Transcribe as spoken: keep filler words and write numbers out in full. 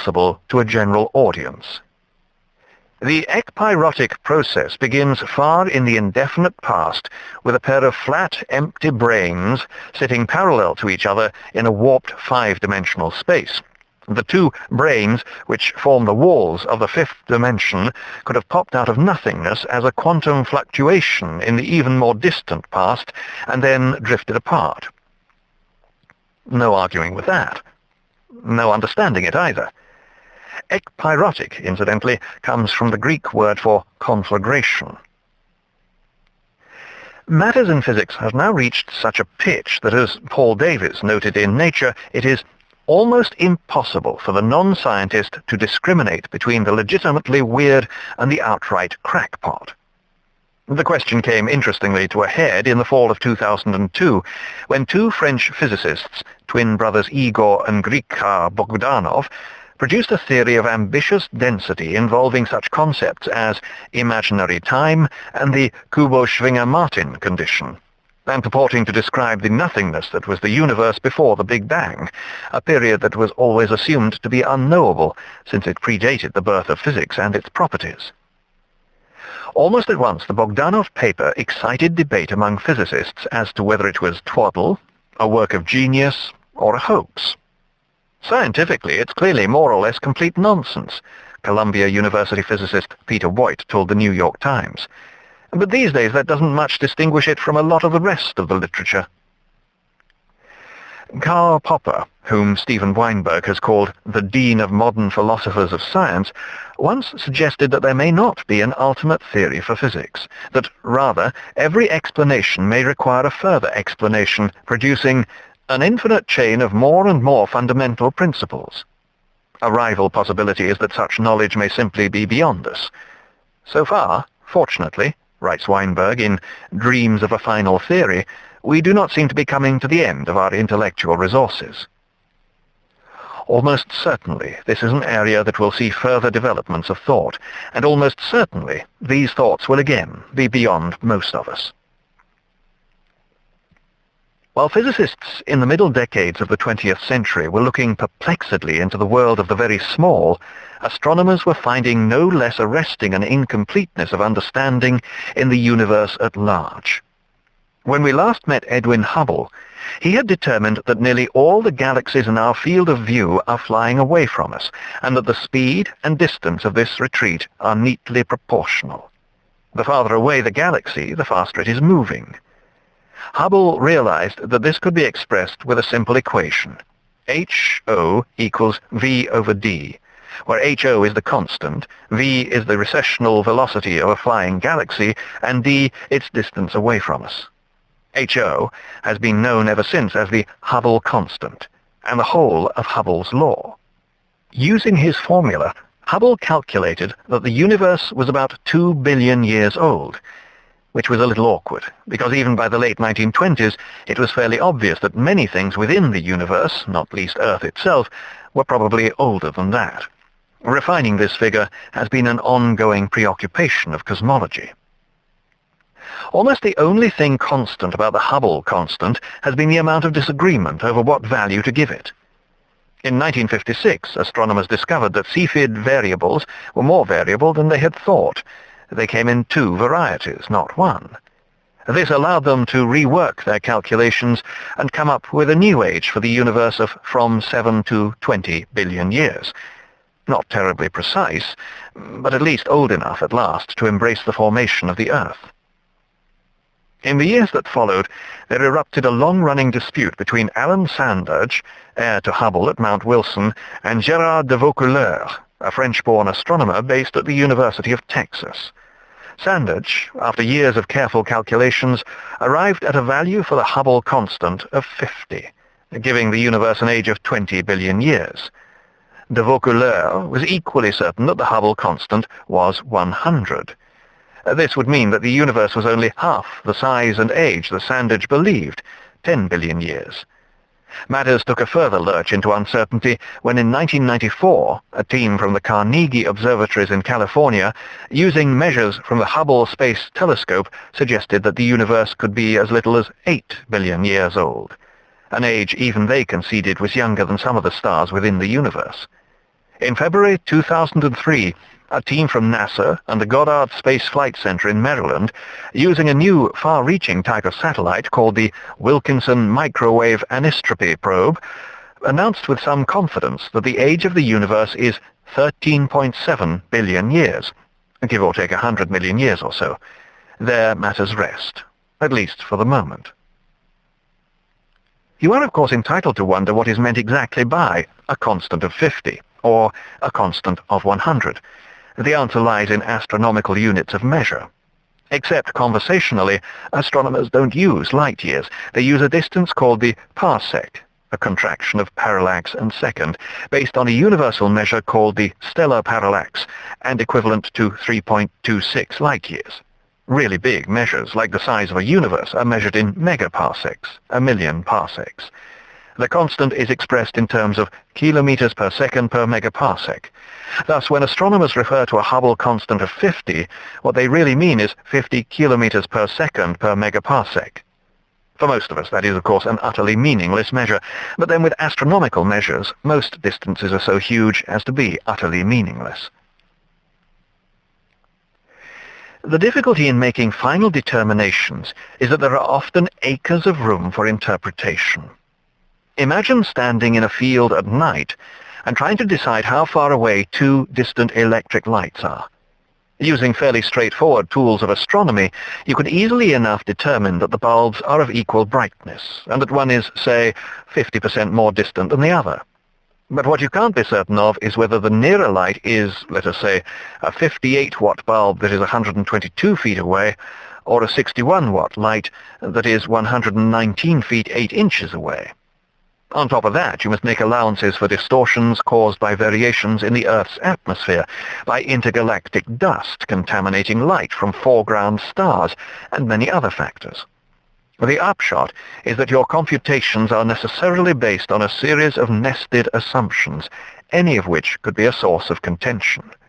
impossible to a general audience. The ekpyrotic process begins far in the indefinite past with a pair of flat, empty brains sitting parallel to each other in a warped five-dimensional space. The two brains, which form the walls of the fifth dimension, could have popped out of nothingness as a quantum fluctuation in the even more distant past, and then drifted apart. No arguing with that. No understanding it either. Ekpyrotic, incidentally, comes from the Greek word for conflagration. Matters in physics have now reached such a pitch that, as Paul Davies noted in Nature, it is almost impossible for the non-scientist to discriminate between the legitimately weird and the outright crackpot. The question came, interestingly, to a head in the fall of two thousand two, when two French physicists, twin brothers Igor and Grigory Bogdanov, produced a theory of ambitious density involving such concepts as imaginary time and the Kubo-Schwinger-Martin condition, and purporting to describe the nothingness that was the universe before the Big Bang, a period that was always assumed to be unknowable, since it predated the birth of physics and its properties. Almost at once, the Bogdanov paper excited debate among physicists as to whether it was twaddle, a work of genius, or a hoax. Scientifically, it's clearly more or less complete nonsense, Columbia University physicist Peter Woit told the New York Times. But these days that doesn't much distinguish it from a lot of the rest of the literature. Karl Popper, whom Steven Weinberg has called the Dean of Modern Philosophers of Science, once suggested that there may not be an ultimate theory for physics, that rather every explanation may require a further explanation, producing an infinite chain of more and more fundamental principles. A rival possibility is that such knowledge may simply be beyond us. So far, fortunately, writes Weinberg in Dreams of a Final Theory, we do not seem to be coming to the end of our intellectual resources. Almost certainly, this is an area that will see further developments of thought, and almost certainly these thoughts will again be beyond most of us. While physicists in the middle decades of the twentieth century were looking perplexedly into the world of the very small, astronomers were finding no less arresting an incompleteness of understanding in the universe at large. When we last met Edwin Hubble, he had determined that nearly all the galaxies in our field of view are flying away from us, and that the speed and distance of this retreat are neatly proportional. The farther away the galaxy, the faster it is moving. Hubble realized that this could be expressed with a simple equation. H O equals V over D, where H O is the constant, V is the recessional velocity of a flying galaxy, and D its distance away from us. H O has been known ever since as the Hubble constant, and the whole of Hubble's law. Using his formula, Hubble calculated that the universe was about two billion years old, which was a little awkward, because even by the late nineteen twenties it was fairly obvious that many things within the universe, not least Earth itself, were probably older than that. Refining this figure has been an ongoing preoccupation of cosmology. Almost the only thing constant about the Hubble constant has been the amount of disagreement over what value to give it. In nineteen fifty-six, astronomers discovered that Cepheid variables were more variable than they had thought. They came in two varieties, not one. This allowed them to rework their calculations and come up with a new age for the universe of from seven to twenty billion years. Not terribly precise, but at least old enough at last to embrace the formation of the Earth. In the years that followed, there erupted a long-running dispute between Alan Sandage, heir to Hubble at Mount Wilson, and Gérard de Vaucouleurs, a French-born astronomer based at the University of Texas. Sandage, after years of careful calculations, arrived at a value for the Hubble constant of fifty, giving the universe an age of twenty billion years. De Vaucouleurs was equally certain that the Hubble constant was one hundred. This would mean that the universe was only half the size and age that Sandage believed, ten billion years. Matters took a further lurch into uncertainty when in nineteen ninety-four, a team from the Carnegie Observatories in California, using measures from the Hubble Space Telescope, suggested that the universe could be as little as eight billion years old, an age even they conceded was younger than some of the stars within the universe. In February two thousand three, a team from NASA and the Goddard Space Flight Center in Maryland, using a new far-reaching type of satellite called the Wilkinson Microwave Anisotropy Probe, announced with some confidence that the age of the universe is thirteen point seven billion years, give or take one hundred million years or so. There matters rest, at least for the moment. You are, of course, entitled to wonder what is meant exactly by a constant of fifty, or a constant of one hundred. The answer lies in astronomical units of measure. Except conversationally, astronomers don't use light years. They use a distance called the parsec, a contraction of parallax and second, based on a universal measure called the stellar parallax, and equivalent to three point two six light years. Really big measures, like the size of a universe, are measured in megaparsecs, a million parsecs. The constant is expressed in terms of kilometers per second per megaparsec. Thus, when astronomers refer to a Hubble constant of fifty, what they really mean is fifty kilometers per second per megaparsec. For most of us, that is, of course, an utterly meaningless measure, but then with astronomical measures, most distances are so huge as to be utterly meaningless. The difficulty in making final determinations is that there are often acres of room for interpretation. Imagine standing in a field at night and trying to decide how far away two distant electric lights are. Using fairly straightforward tools of astronomy, you can easily enough determine that the bulbs are of equal brightness, and that one is, say, fifty percent more distant than the other. But what you can't be certain of is whether the nearer light is, let us say, a fifty-eight watt bulb that is one hundred twenty-two feet away, or a sixty-one watt light that is one hundred nineteen feet eight inches away. On top of that, you must make allowances for distortions caused by variations in the Earth's atmosphere, by intergalactic dust contaminating light from foreground stars, and many other factors. The upshot is that your computations are necessarily based on a series of nested assumptions, any of which could be a source of contention.